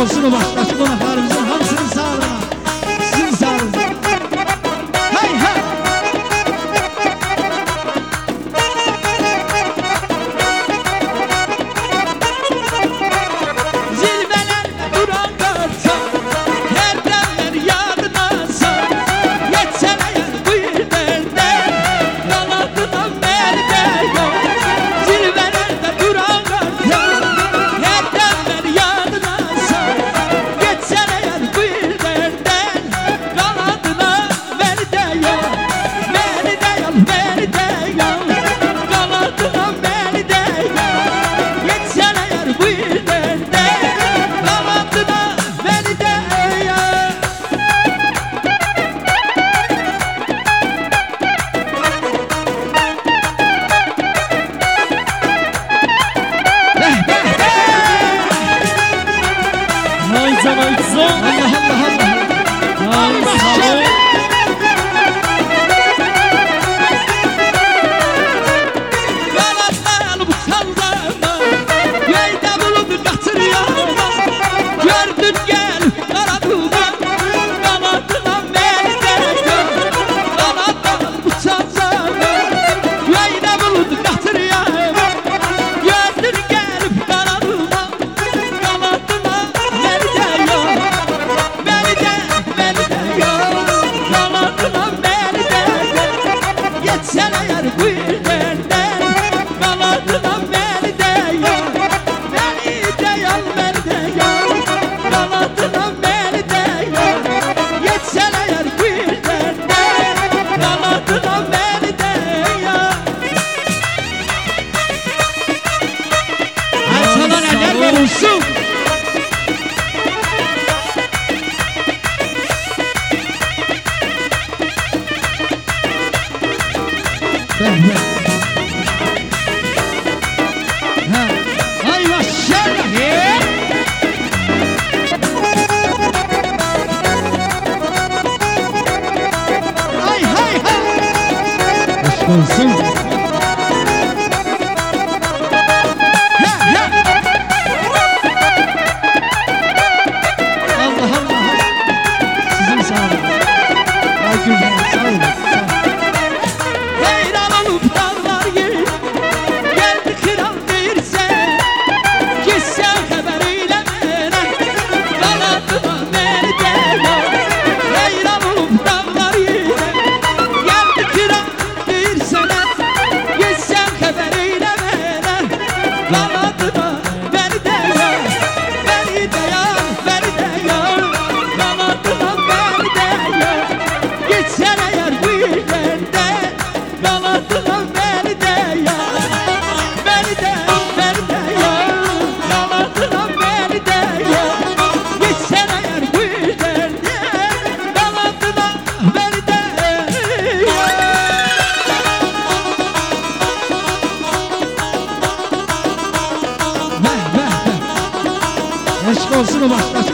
olsun o baştaki konaklarımızın hamısının sağlığına. Sizin sağlığınıza. Hey hey. Zirvelerde duran kartal, yerdenler yadına sar. Geçsen eğer bu yerlerden, kanadına merde yok. Zirvelerde duran kartal, yerdenler yadına sar. Geçsen eğer bu yerlerden, kanadına merde yok. Merde yok, merde yok, kanadına merde yok. Geçsen eğer bu yerlerden, kanadına merde yok. Allah Allah Allah. Kanatlar bu sallarına, yayda bulut katırıyorum. Gördün gel kanadına, kanadına merde yok. Kanatlar bu sallarına, yayda bulut katırıyorum. Gördün gel kanadına, kanadına merde yok. Merde yok, kanadına merde yok. Geçsen eğer bu yerlerden, kanadına merde yok. Merde yok, merde yok, kanadına merde yok. Geçsen eğer bu yerlerden, kanadına merde yok. Ay sana neler olsun. Ha. Ay maşallah. Ay hay hay. Aşk olsun. Ha, ha. Allah Allah. Sizin sağlığınız. Ay güzel sağ olun. Hayran olup dağlar yer, geldi kral değirse. Gitsen haber eylemene, kanadına merde yok. Hayran olup dağlar yer, geldi kral değirse. Gitsen haber eylemene, kanadına merde yok. Merde yok, merde yok, kanadına merde yok. Gitsen eğer bu yerlerde, kanadına merde yok. Merde, merde yok, kanadına merde yok. Gitsen eğer bu yerlerde, kanadına merde yok. Vah vah vah. Aşk olsun o başta